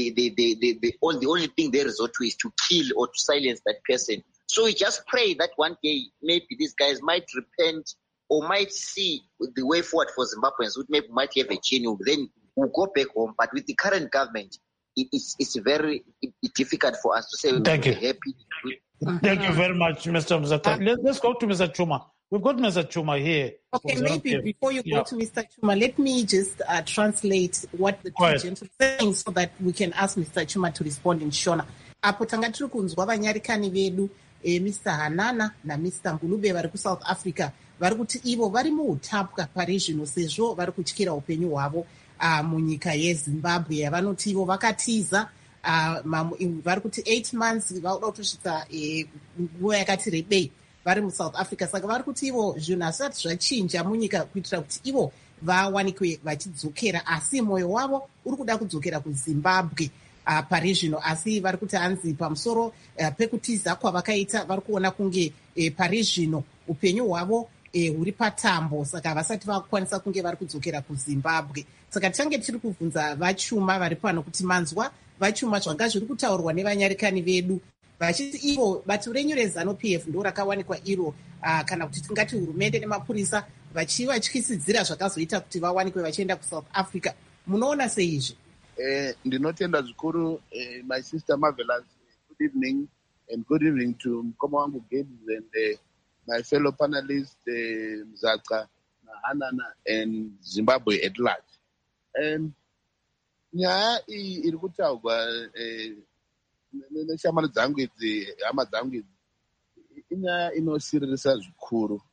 only thing they resort to is to kill or to silence that person. So we just pray that one day maybe these guys might repent or might see the way forward for Zimbabweans, who maybe might have a change. Then we'll go back home. But with the current government, it's very difficult for us to say Thank you. Happy. Thank you very much, Mr. Mzata. Let's go to Mr. Chuma. We've got Mr. Chuma here. Okay, maybe before you go to Mr. Chuma, let me just translate what the two gentlemen are saying so that we can ask Mr. Chuma to respond in Shona. Apo tanga tiri kunzwa vanyarikani vedu Mr. Hanana na Mr. Ngulube vari kuSouth Africa vari kuti ivo vari muutapwa pari zvino sezvo vari kutyira upenyu hwavo munyika yeZimbabwe yavanoti ivo vakatiza vari kuti 8 months vauda kutosvitsa nguva yakati rebei vari muSouth Africa. Saka vari kuti ivo zvinhu hazvisati zvachinja munyika kuitira kuti ivo vawanikwe vachidzokera, asi mwoyo wavo uri kuda kudzokera kuZimbabwe pari zvino. Asi vari kuti hanzi pamusoro pekutiza kwavakaita vari kuona kunge pari zvino upenyu hwavo huri patambo, saka havasati vakukwanisa kunge vari kudzokera kuZimbabwe. Saka tichange tiri kubvunza vachuma vari pano kuti manzwa vachuma zvanga zviri kutaurwa nevanyarikani vedu vachiti ivo bato renyu reZANU-PF ndo rakawanikwa iro kana kuti tingati hurumende nemapurisa vachivatyisidzira zvakazoita kuti vawanikwe vachienda kuSouth Africa. Munoona sei izvi? Ndinotenda zvikuru my sister Marvelous. Good evening, and good evening to mkoma wangu Gibbs and my fellow panelists Mzaka Hanana and Zimbabwe at large. And nyaya iyi iri kutaurwa neshamwari dzangu idzi, hama dzangu idzi, inyaya inosiririsa zvikuru.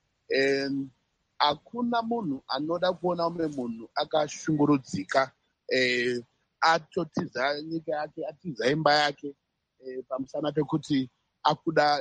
Hakuna munhu anoda kuona umwe munhu akashungurudzika, atotiza nyika yake, atiza imba yake, pamusana pekuti akuda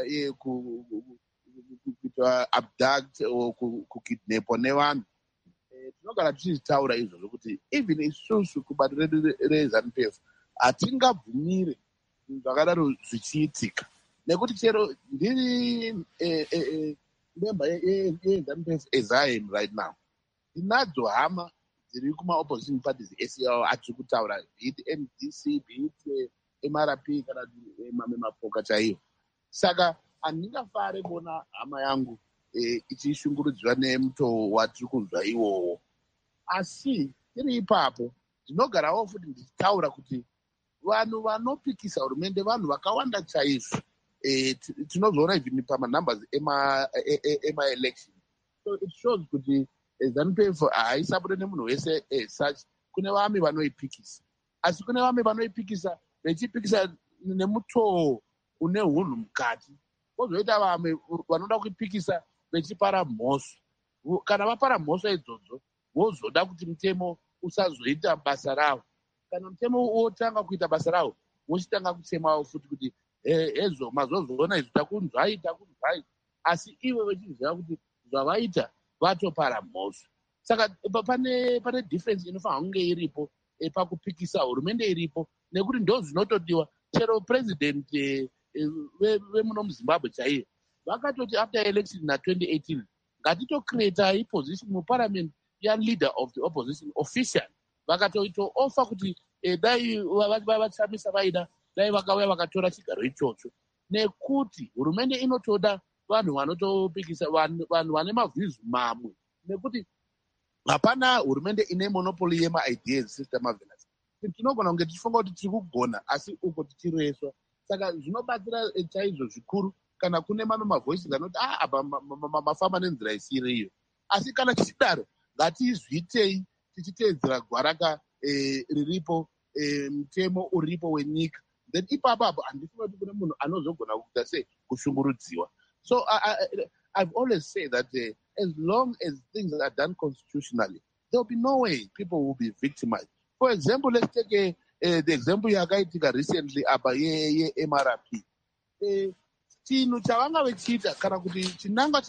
kuitwa abduct or kukidnapwa nevanhu. Tinogara tichitaura izvozvo kuti even isusu kubato redu reZANU-PF hatingabvumire zvakadaro zvichiitika, nekuti chero ndiri member yeZANU-PF as I am right now, ndinadzo hama dziri kuma-opposition parties ACL atiri kutaura, be it MDC, be it MRP kana mamwe mapoka chaiwo. Saka handingafare kuona hama yangu ichishungurudziwa nemutoo watiri kunzwa iwowo. Asi tiri ipapo ndinogarawo futi ndichitaura kuti vanhu vanopikisa hurumende vanhu vakawanda chaizvo. Tinozoona even pamanumbers ema-election. So it shows kuti ZANU-PF haisapore nemunhu wese such. Kune vamwe vanoipikisa, asi kune vamwe vanoipikisa vechipikisa nemutoo une hunhu mukati. Kozoita vamwe vanoda kuipikisa vechipara mhosva. Kana vapara mhosva idzodzo, vozoda kuti mutemo usazoita basa ravo. Kana mutemo wotanga kuita basa ravo, vochitanga kutsemawo futi kuti ezo mazozoona izvo takunzwai. Asi ivo vechiziva kuti zvavaita vatopara mhosva. Saka pane difference inofanira kunge iripo pakupikisa hurumende iripo, nekuti ndo zvinotodiwa. Chero president vemuno muZimbabwe chaiyo vakatoti after election na2018 ngatitocreatai position muparliament ya-leader of the opposition official. Vakatoita-offer kuti dai vachamisa vaida, dai vakauya vakatora chigaro ichocho, nekuti hurumende inotoda vanhu vanotopikisa, vanhu vane mavhiews mamwe, nekuti hapana hurumende ine monopoly yema-ideas. Sister Marvelous, tinogona kunge tichifunga kuti tiri kugona, asi uko tichireswa. Saka zvinobatsira chaizvo zvikuru kana kune mamwe mavoices anoti apa mafamba nenzira isiriyo. Asi kana tichidaro, ngatizviitei tichiteedzera gwaraka riripo, mutemo uripo wenyika. Then ipapo handifunga kuti kune munhu anozogona kuita sei kushungurudziwa. So I've always said that as long as things are done constitutionally, there will be no way people will be victimized. For example, let's take the example yakaitika recently apa ye-MRP. Chinhu chavanga vechiita kana kuti chinangwa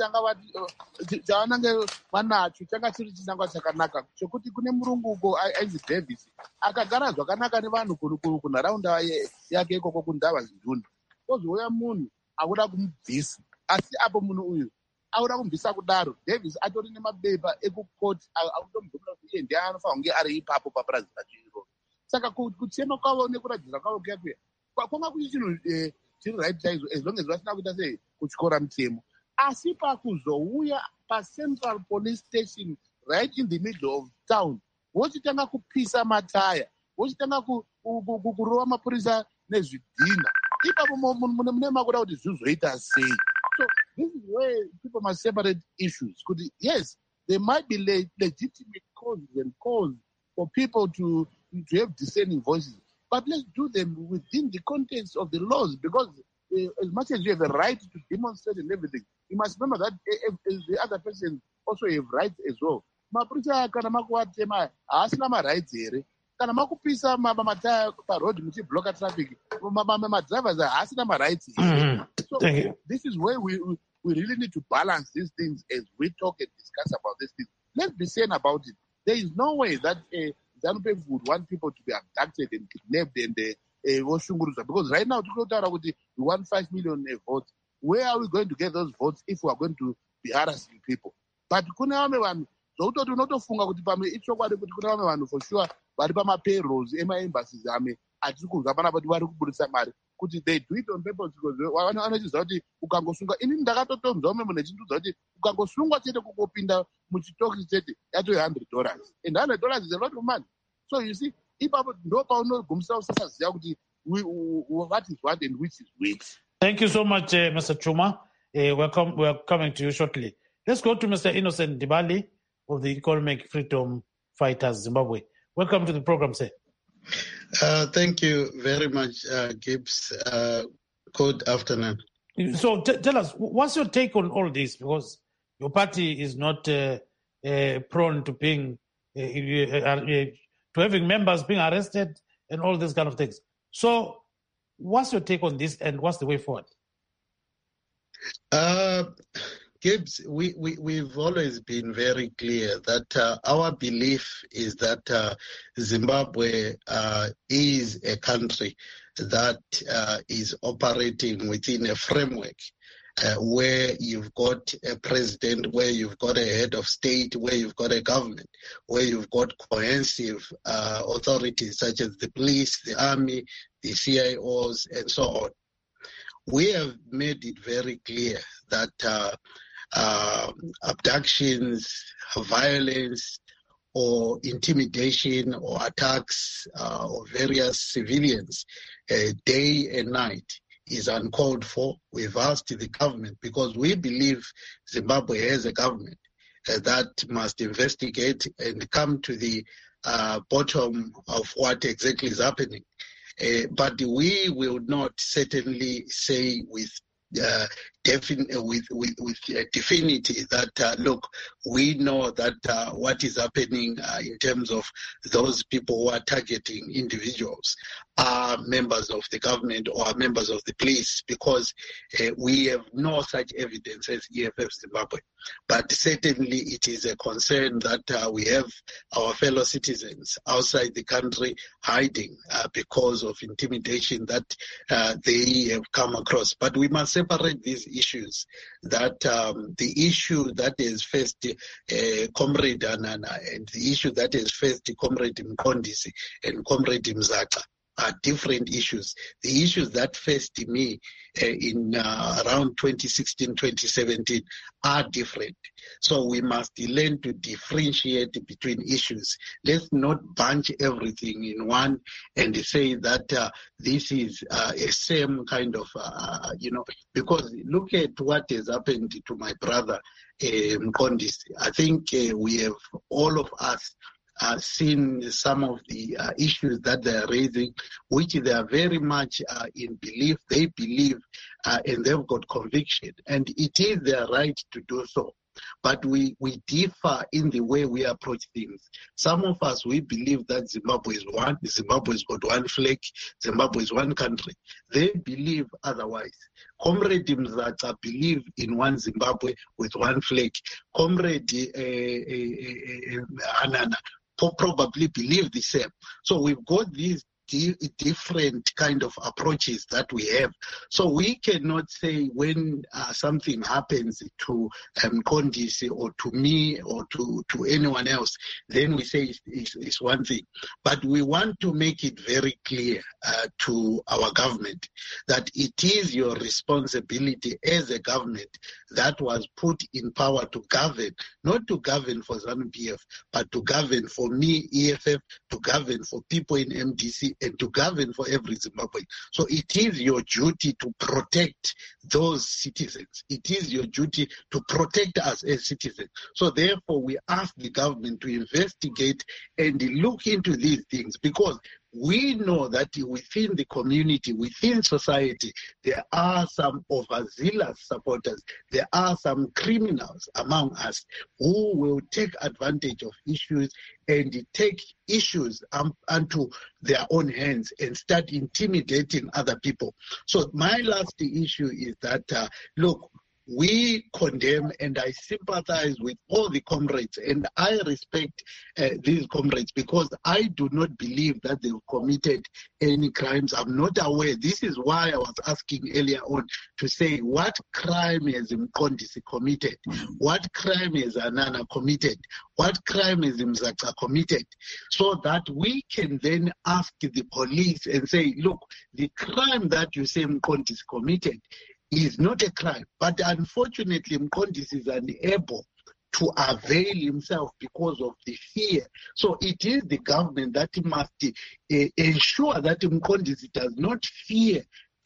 chavanange vanacho changa chiri chinangwa chakanaka, chokuti kune murunguko ainzi Davis akagara zvakanaka nevanhu kunharaunda yake ikoko kuNdava Zinduna. Kozouya munhu akuda kumubvisa, asi apo munhu uyu auda kumubvisa kudaro, Davis atori nemabepa ekukoti akutomubvumira kuti iye ndiye anofanira kunge ari ipapo papurazi racho iroro. Saka kuchema kwavo nekuradzira kwavo kuyakuya kwanga kuti chinhu chiri right chaizvo, as long as vasina kuita sei kutyora mutemo. Asi pakuzouya paCentral Police Station right in the middle of town, vochitanga kupisa mataya, vochitanga kurova mapurisa nezvidhina, ipapo mune makuda kuti zvizoita sei. So this is where people must separate issues. Yes, there might be legitimate causes and cause for people to have dissenting voices, but let's do them within the context of the laws, because as much as you have a right to demonstrate and everything, you must remember that the other person also have rights as well. Mapurisa kana makuvatema haasina marights here. Kana makupisa mataya parodi muchibloka traffic, madrivers haasina marights here. So this is where we really need to balance these things as we talk and discuss about these things. Let's be sane about it. There is no way that ZANU-PF would want people to be abducted and kidnapped and voshungurudzwa, because right now we want 5 million votes. Where are we going to get those votes if we are going to be harassing people? But kune vamwe vanhu zvoutoti unotofunga kuti pamwe ichokwadi kuti kune vamwe vanhu for sure vari pamapayrolls emaembassies ame atiri kunzwa panapa kuti vari kuburitsa mari kuti they do it on purpose, because vanochiziva kuti ukangosungwa, ini ndakatotonzwa umwe munhu echindiudza kuti ukangosungwa chete kungopinda muchitokisi chete yatoi $100, and $100 is a lot of money. So you see, ipapo ndo paunogumisira usasaziva kuti what is what and which is which. Thank you so much, Mr. Chuma. We're coming to you shortly. Let's go to Mr. Innocent Dibali. of the Economic Freedom Fighters Zimbabwe. Welcome to the program, sir. Thank you very much, Gibbs. Good afternoon. So tell us, what's your take on all this? Because your party is not prone to being to having members being arrested and all these kind of things. So what's your take on this, and what's the way forward? Gibbs, we've always been very clear that our belief is that Zimbabwe is a country that is operating within a framework where you've got a president, where you've got a head of state, where you've got a government, where you've got cohesive authorities such as the police, the army, the CIOs, and so on. We have made it very clear that abductions, violence, or intimidation or attacks of various civilians day and night is uncalled for. We've asked the government, because we believe Zimbabwe has a government that must investigate and come to the bottom of what exactly is happening. But we will not certainly say with definity that look, we know that what is happening in terms of those people who are targeting individuals are members of the government or are members of the police, because we have no such evidence as EFF Zimbabwe. But certainly it is a concern that we have our fellow citizens outside the country hiding because of intimidation that they have come across. But we must separate these issues, that the issue that is faced Comrade Anana and the issue that is faced Comrade Mkondisi and Comrade Mzaxa are different issues. The issues that faced me in around 2016, 2017 are different. So we must learn to differentiate between issues. Let's not bunch everything in one and say that this is a same kind of, because look at what has happened to my brother Mkondisi. I think we have, all of us, seen some of the issues that they are raising, which they are very much in belief. They believe and they've got conviction, and it is their right to do so. But we differ in the way we approach things. Some of us, we believe that Zimbabwe is one, Zimbabwe's got one flag, Zimbabwe is one country. They believe otherwise. Comrade Mzaxa believe in one Zimbabwe with one flag. Comrade Anana probably believe the same. So we've got these different kind of approaches that we have. So we cannot say when something happens to Mkondisi or to me or to anyone else, then we say it's one thing. But we want to make it very clear to our government that it is your responsibility as a government that was put in power to govern, not to govern for ZANU-PF, but to govern for me, EFF, to govern for people in MDC, and to govern for every Zimbabwean. So it is your duty to protect those citizens. It is your duty to protect us as citizens. So therefore, we ask the government to investigate and look into these things, because we know that within the community, within society, there are some overzealous supporters. There are some criminals among us who will take advantage of issues and take issues unto their own hands and start intimidating other people. So my last issue is that, look, we condemn, and I sympathize with all the comrades, and I respect these comrades, because I do not believe that they've committed any crimes. I'm not aware. This is why I was asking earlier on to say, what crime has Mkondisi committed? What crime has Anana committed? What crime has Mzaxa committed? So that we can then ask the police and say, look, the crime that you say Mkondisi committed is not a crime. But unfortunately, Mkondisi is unable to avail himself because of the fear. So it is the government that must ensure that Mkondisi does not fear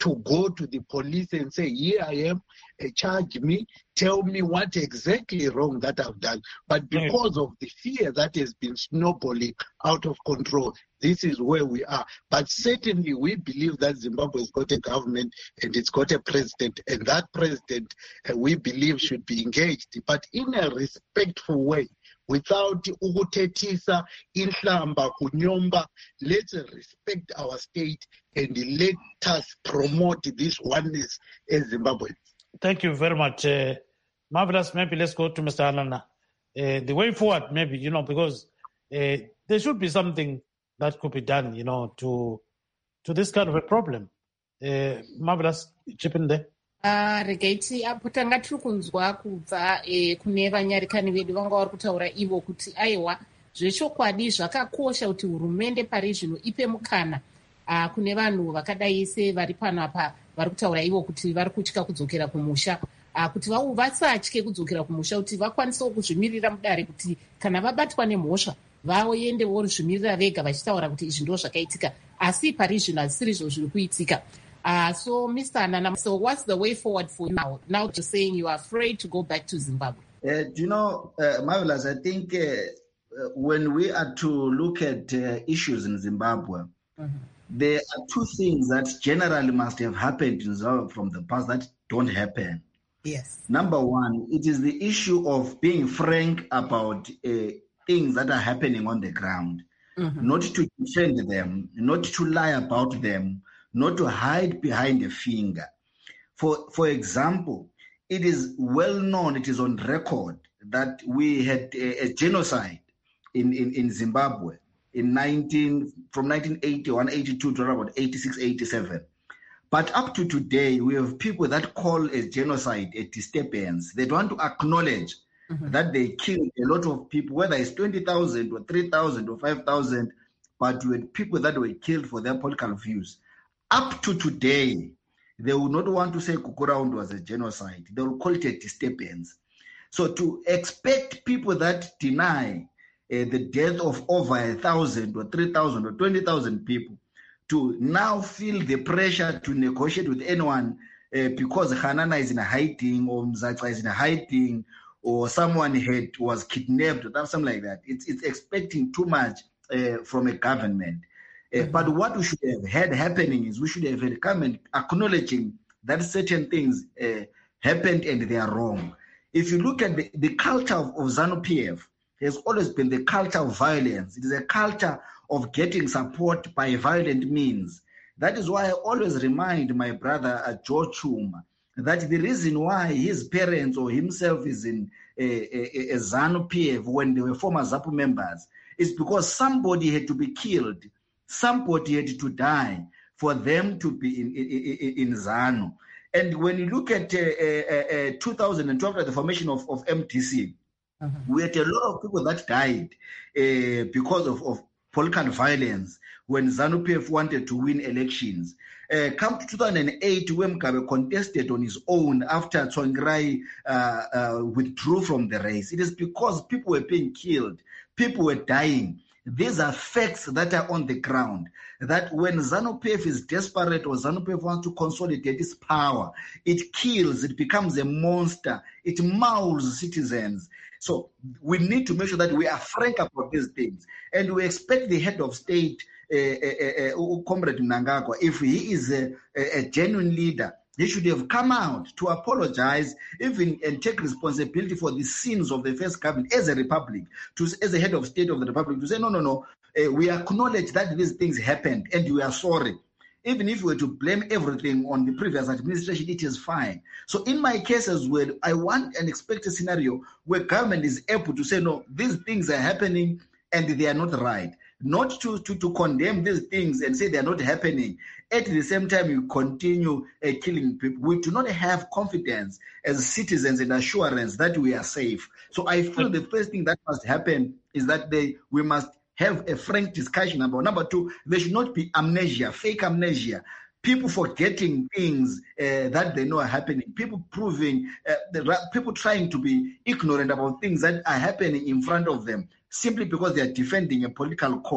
to go to the police and say, here I am, charge me, tell me what exactly wrong that I've done. But because of the fear that has been snowballing out of control, this is where we are. But certainly we believe that Zimbabwe has got a government and it's got a president, and that president we believe should be engaged, but in a respectful way, without ukuthetisa inhlamba kunyomba. Let's respect our state and let us promote this oneness in Zimbabwe. Thank you very much. Marvelous. Maybe let's go to Mr. Hanana. The way forward, maybe, because there should be something that could be done, to this kind of a problem. Marvelous, chip in there. Regaiti apo tanga tiri kunzwa kubva kune vanyarikani vedu vanga vari kutaura ivo kuti aiwa zvechokwadi zvakakosha kuti hurumende pari zvino ipe mukana kune vanhu vakadai sevari pano apa vari kutaura ivo kuti vari kutya kudzokera kumusha, kuti vasatye kudzokera kumusha, kuti vakwanisewo kuzvimirira mudare, kuti kana vabatwa nemhosva vaende vorizvimirira vega vachitaura kuti izvi ndo zvakaitika, asi pari zvino hazvisiri izvo zviri kuitika. So, Mr. Hanana, so what's the way forward for you now? Now you're saying you are afraid to go back to Zimbabwe. Marvelous, I think when we are to look at issues in Zimbabwe, there are two things that generally must have happened in Zimbabwe from the past that don't happen. Yes. Number one, it is the issue of being frank about things that are happening on the ground, not to defend them, not to lie about them, not to hide behind a finger. For example, it is well known, it is on record that we had a genocide in Zimbabwe from 1981, 82 to about 86, 87. But up to today, we have people that call a genocide a disturbance. They don't want to acknowledge that they killed a lot of people, whether it's 20,000 or 3,000 or 5,000, but we had people that were killed for their political views. Up to today, they would not want to say Kukuraund was a genocide. They will call it a disturbance. So to expect people that deny the death of over 1,000 or 3,000 or 20,000 people to now feel the pressure to negotiate with anyone because Hanana is in hiding or Mzacha is in hiding or someone was kidnapped or something like that, it's expecting too much from a government. But what we should have had happening is we should have had a government acknowledging that certain things happened and they are wrong. If you look at the culture of ZANU-PF, has always been the culture of violence. It is a culture of getting support by violent means. That is why I always remind my brother George Chuma that the reason why his parents or himself is in a ZANU-PF when they were former ZAPU members is because somebody had to be killed. Somebody had to die for them to be in ZANU. And when you look at 2012, at the formation of MTC, we had a lot of people that died because of political violence when ZANU-PF wanted to win elections. Come to 2008, when Mugabe contested on his own after Tsvangirai withdrew from the race. It is because people were being killed, people were dying. These are facts that are on the ground, that when ZANU-PF is desperate or ZANU-PF wants to consolidate its power, it kills, it becomes a monster, it mauls citizens. So we need to make sure that we are frank about these things. And we expect the head of state, Comrade Mnangagwa, if he is a genuine leader, he should have come out to apologize, even and take responsibility for the sins of the first government as a republic, as a head of state of the republic, to say, no, we acknowledge that these things happened and we are sorry. Even if we were to blame everything on the previous administration, it is fine. So in my case as well, I want and expect a scenario where government is able to say, no, these things are happening and they are not right. Not to condemn these things and say they are not happening. At the same time, you continue killing people. We do not have confidence as citizens and assurance that we are safe. So I feel the first thing that must happen is that we must have a frank discussion about. Number two, there should not be amnesia, fake amnesia. People forgetting things that they know are happening. People people trying to be ignorant about things that are happening in front of them simply because they are defending a political cause.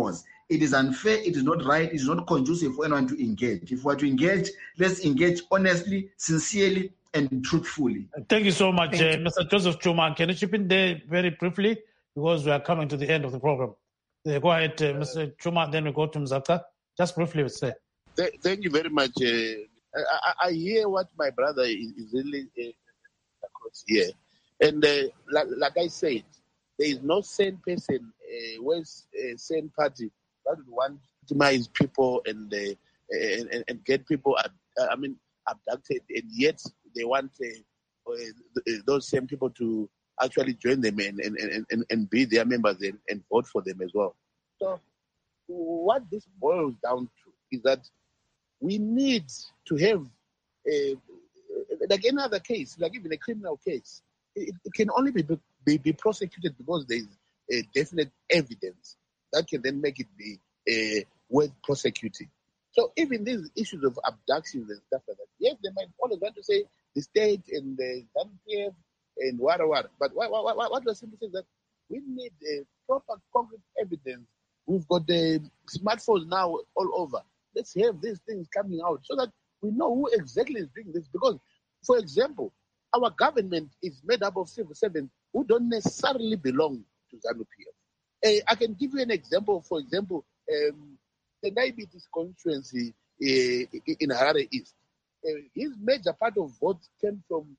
it is unfair, it is not right, it is not conducive for anyone to engage. If we are to engage, let's engage honestly, sincerely, and truthfully. Thank you so much, Mr. Joseph Chuma. Can you chip in there very briefly, because we are coming to the end of the program? Go ahead, Mr. Chuma, then we go to Mzaka. Just briefly, sir. Thank you very much. I hear what my brother is really across here. And like I said, there is no sane person, sane party that would want to victimize people and get people, abducted, and yet they want those same people to actually join them and be their members and vote for them as well. So what this boils down to is that we need to have, like any other case, like even a criminal case, it can only be prosecuted because there is a definite evidence that can then make it be worth prosecuting. So even these issues of abductions and stuff like that, yes, they might always want to say the state and the ZANU-PF and whatever. But what we're simply saying is that we need proper concrete evidence. We've got the smartphones now all over. Let's have these things coming out so that we know who exactly is doing this. Because, for example, our government is made up of civil servants who don't necessarily belong to ZANU-PF. I can give you an example. For example, the diabetes constituency in Harare East. His major part of votes came from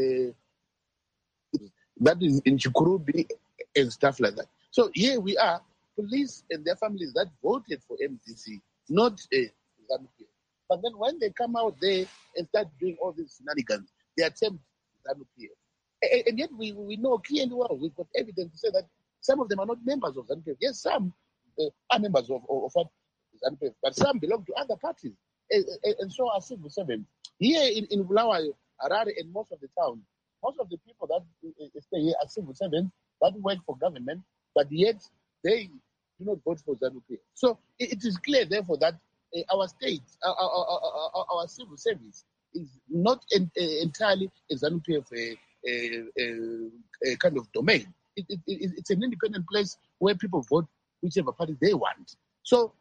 that is in Chikurubi and stuff like that. So here we are, police and their families that voted for MDC, not ZANU-PF. But then when they come out there and start doing all these shenanigans, they attempt ZANU-PF. And yet we know clearly well, we've got evidence to say that some of them are not members of ZANU-PF. Yes, some are members of ZANU-PF, but some belong to other parties. And so are civil servants. Here in Bulawayo, Harare, and most of the town, most of the people that stay here are civil servants that work for government, but yet they do not vote for ZANU-PF. So it is clear, therefore, that our state, our civil service is not entirely a ZANU-PF kind of domain. It's an independent place where people vote whichever party they want. So,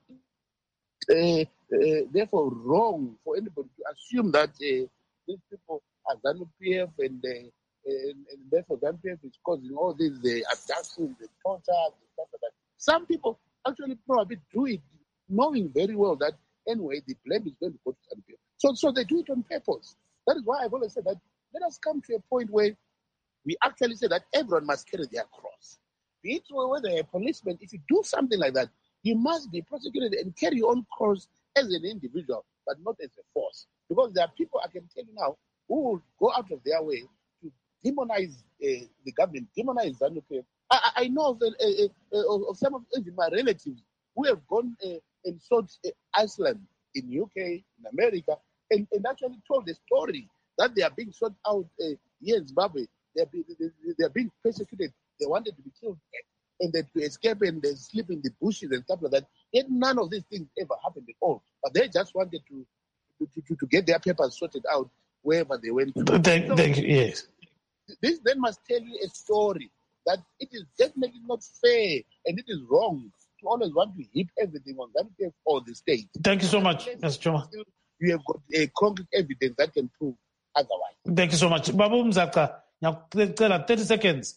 therefore, wrong for anybody to assume that these people are ZANU-PF and therefore ZANU-PF is causing all these abductions and torture and stuff like that. Some people actually probably do it knowing very well that anyway the blame is going to go to ZANU-PF. So they do it on purpose. That is why I've always said that let us come to a point where we actually say that everyone must carry their cross. Be it whether a policeman, if you do something like that, you must be prosecuted and carry your own cross as an individual, but not as a force. Because there are people, I can tell you now, who will go out of their way to demonize the government, demonize ZANU-PF. I know of some of even my relatives who have gone and sought Iceland, in UK, in America, and actually told the story that they are being sought out here in Zimbabwe. They are being persecuted. They wanted to be killed and then to escape and they sleep in the bushes and stuff like that. Yet none of these things ever happened at all. But they just wanted to get their papers sorted out wherever they went to. Thank you, yes. This then must tell you a story that it is definitely not fair and it is wrong to always want to heap everything on ZANU-PF or the state. Thank you so much, Mr. Chuma. You have got a concrete evidence that can prove otherwise. Thank you so much. Babu Mzaka, now 30 seconds.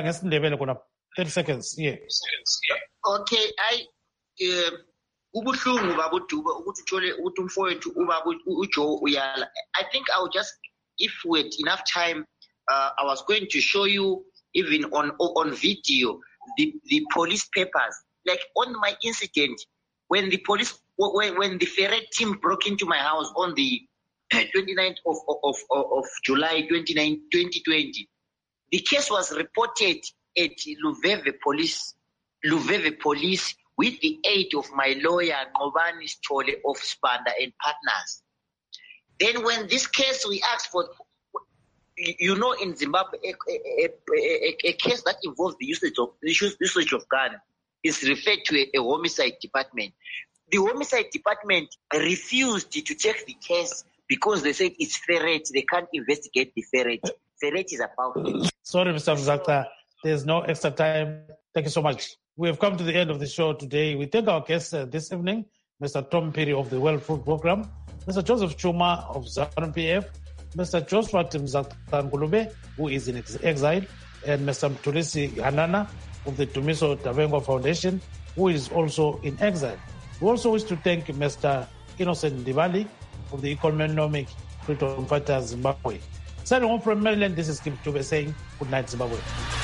30 seconds, yeah. Okay, ubuhlungu babuduba ukuthi uthole ukuthi umfowethu ubaba uJoe uyala. I think I'll just, if we had enough time, I was going to show you even on video the police papers. Like on my incident, when the police, when the ferret team broke into my house on the 29th of July 2020, the case was reported at Luveve Police with the aid of my lawyer, Ngobani Stole of Spanda and Partners. Then when this case, we asked for, in Zimbabwe, a case that involves the usage of gun is referred to a homicide department. The homicide department refused to take the case because they said it's ferret. They can't investigate the ferret. Ferret is about it. Sorry, Mr. Mzaka. There's no extra time. Thank you so much. we have come to the end of the show today. We thank our guests this evening, Mr. Tom Perry of the World Food Programme, Mr. Joseph Chuma of ZANU-PF, Mr. Joshua Timzakangulube, who is in exile, and Mr. Mtulisi Hanana of the Tumiso Tavengo Foundation, who is also in exile. We also wish to thank Mr. Innocent Ndibali of the Economic Freedom Fighters Zimbabwe. Signing on from Maryland, this is Kim Tube saying good night, Zimbabwe.